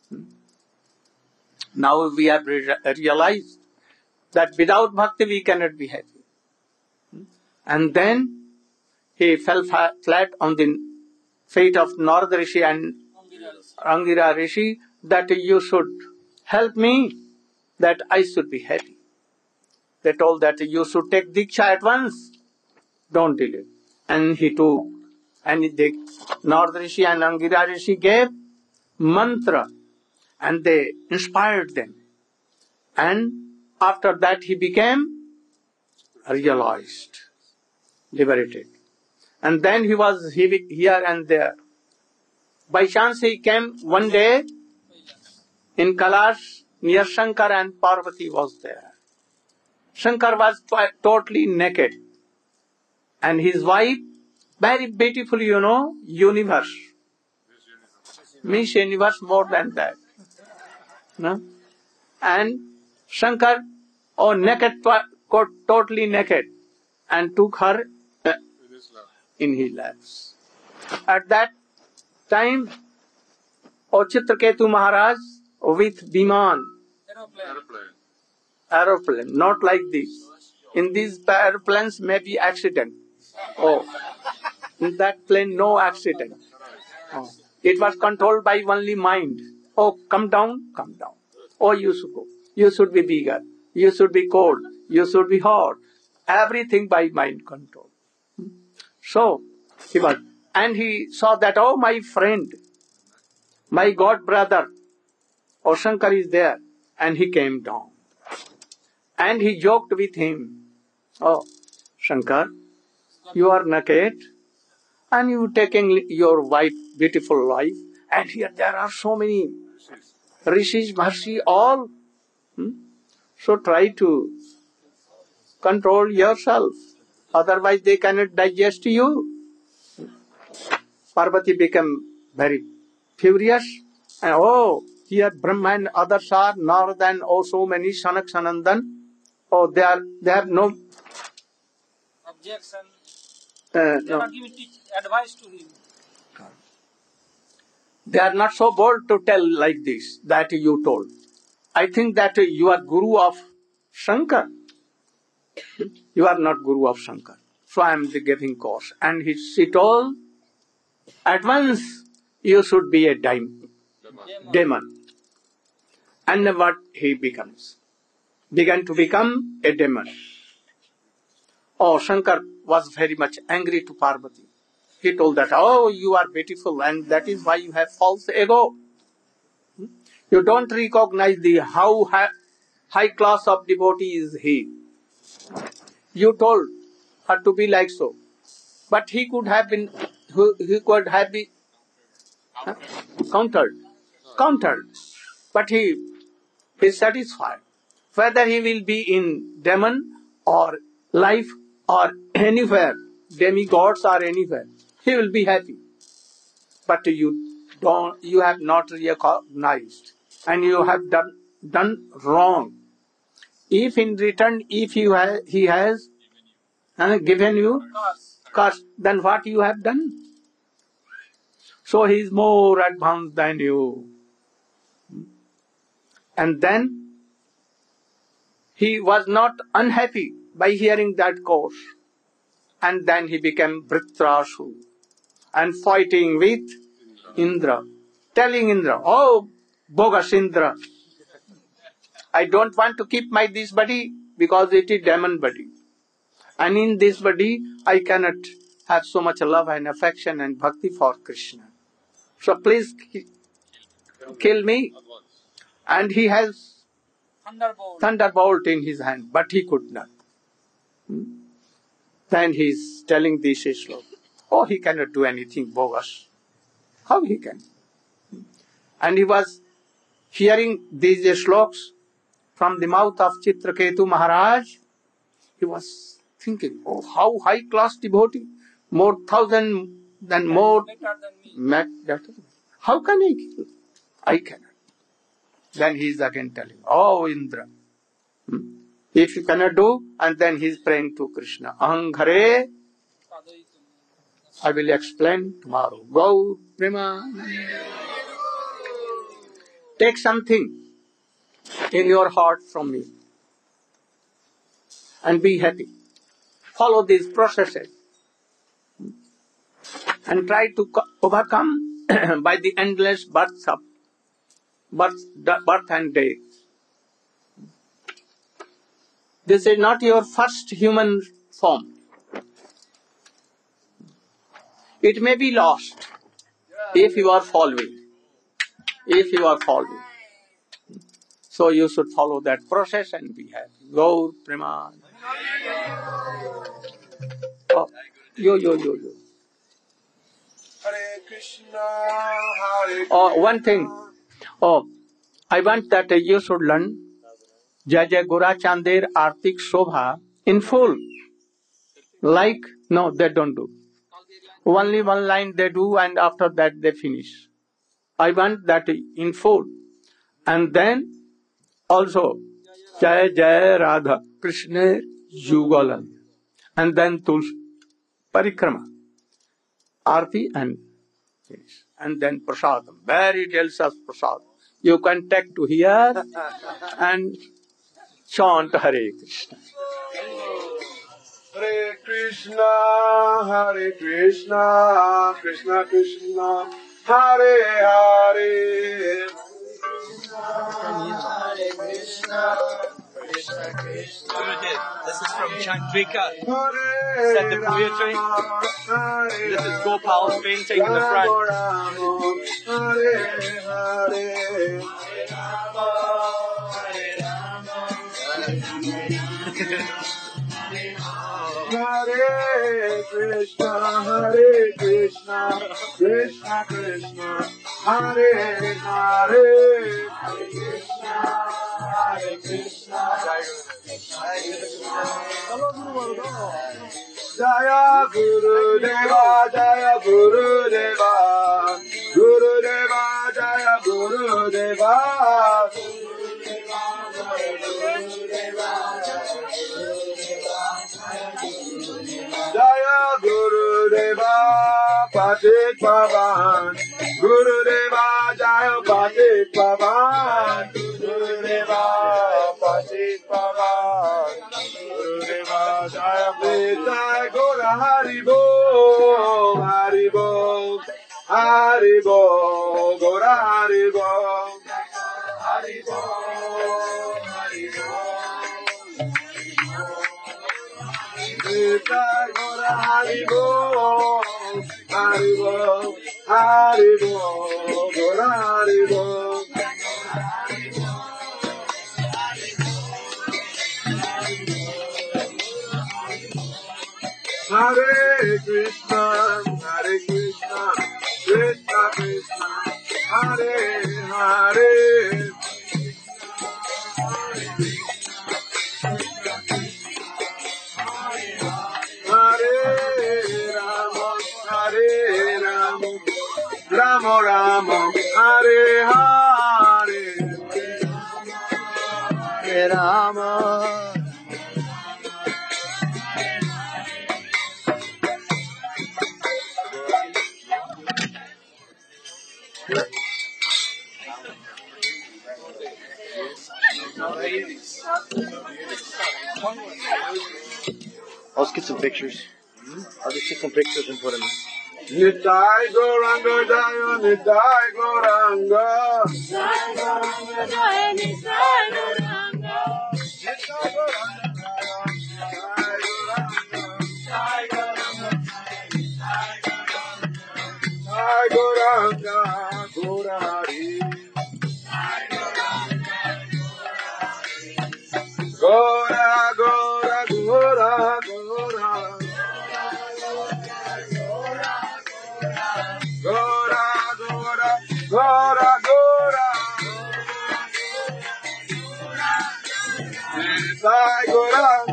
Now we have re- realized that without bhakti we cannot be happy. And then he fell fa- flat on the feet of Narada Rishi and Angira Rishi that you should help me, that I should be happy. They told that you should take Diksha at once. Don't delay. And he took, and they, Narada Rishi and Angira Rishi gave mantra, and they inspired them. And after that he became realized, liberated. And then he was here and there. By chance he came one day in Kailash near Shankar, and Parvati was there. Shankar was totally naked. And his wife, very beautiful, you know, universe. Miss Universe, more than that. No? And Shankar, oh, naked, to- totally naked, and took her uh, in his laps. At that time, oh, Chitraketu Maharaj with Biman, Aeroplane. aeroplane, not like this. In these aeroplanes may be accident. Oh, in that plane no accident. Oh. It was controlled by only mind. Oh, come down, come down. Oh, you should go. You should be bigger. You should be cold. You should be hot. Everything by mind control. So, he was, and he saw that, oh, my friend, my god brother, oh, Shankar is there. And he came down. And he joked with him. Oh, Shankar, you are naked, and you taking your wife, beautiful wife, and here there are so many rishis, Maharishi, all. Hmm? So try to control yourself, otherwise they cannot digest you. Parvati became very furious, and oh, here Brahma and others are, Narada and oh so many, Sanak Sanandan, oh they are, they have no Objection. Uh, They are no. not giving teach advice to him. They are not so bold to tell like this, that you told. I think that you are Guru of Shankar. You are not Guru of Shankar. So I am giving course. And he, she told, at once you should be a demon. demon. And what he becomes? Began to become a demon. Oh, Shankar was very much angry to Parvati. He told that, oh, you are beautiful, and that is why you have false ego. You don't recognize the how high, high class of devotee is he. You told, or to be like so. But he could have been, he could have been huh? countered, countered. But he is satisfied. Whether he will be in demon or life or anywhere, demigods or anywhere, he will be happy. But you don't, you have not recognized, and you have done done wrong. If in return, if you ha- he has uh, given you curse, then what you have done? So he is more advanced than you. And then he was not unhappy by hearing that course. And then he became Vritrasura and fighting with Indra, telling Indra, "Oh, bogus Indra, I don't want to keep my this body because it is demon body. And in this body, I cannot have so much love and affection and bhakti for Krishna. So please kill me." And he has Thunderbolt. thunderbolt in his hand, but he could not. Hmm? Then he is telling this sloka. Oh, he cannot do anything bogus. How he can? And he was hearing these slokas from the mouth of Chitraketu Maharaj. He was thinking, oh, how high class devotee, more thousand than more. Better than me. Met better. How can I kill? I cannot. Then he is again telling, oh Indra, hmm? if you cannot do, and then he is praying to Krishna. Ahanghare, I will explain tomorrow. Go, Prema. Take something in your heart from me and be happy. Follow these processes and try to co- overcome by the endless births of birth, birth and death. This is not your first human form. It may be lost if you are following. If you are following. So you should follow that process and be happy. Gaur Preman. Oh, yo, yo, yo, yo. Hare Krishna, Hare Oh, one thing. Oh, I want that you should learn Jai Jai Gora Chandir Artik Shobha in full. Like, no, they don't do. Only one line they do and after that they finish. I want that in full. And then also Jai Jai Radha Krishna Yugalam. And then Tulsi Parikrama. Arti and finish. And then Prasadam. Very delicious Prasadam. You can take to here and chant Hare Krishna. Hare Krishna, Hare Krishna, Krishna Krishna, Hare Hare. Hare Krishna, Krishna Krishna. This is from Chandrika. Hare Said the poetry. This is Gopal's painting in the front. Hare Hare. Hare Krishna, Hare Krishna, Krishna Krishna, Hare Hare. Hare Krishna, Hare Krishna, Jaya Guru Deva, Jaya Guru Deva, Guru Deva, Jaya Guru Deva. Jaya Guru Deva, Patit Pavan, Guru Deva, Jaya Patit Pavan, Guru Deva, Patit Pavan, Guru Deva, Jaya Pita, Gora Haribo, Haribo, Haribo, Gora Haribo, Haribo, Haribo. Pita, Gora Haribo, Haribo, Haribo, Gora Haribo. Hare Krishna, Hare Krishna, Krishna Krishna, Hare Hare. Hare Rama, Hare Rama, Rama Rama, Hare Hare, Hare Rama. I'll just get some pictures. I'll just get some pictures and put them in. Nitai Gauranga Jaya, Nitai Gauranga. Jai Gauranga Jaya, Nitai Gauranga. Nitai Gauranga Jaya, Nitai Gauranga. Nitai Gauranga, Gaurari. Gora, Gora, Gora, Gora. Gora, Gora, Gora, Gora. Nitai Gauranga.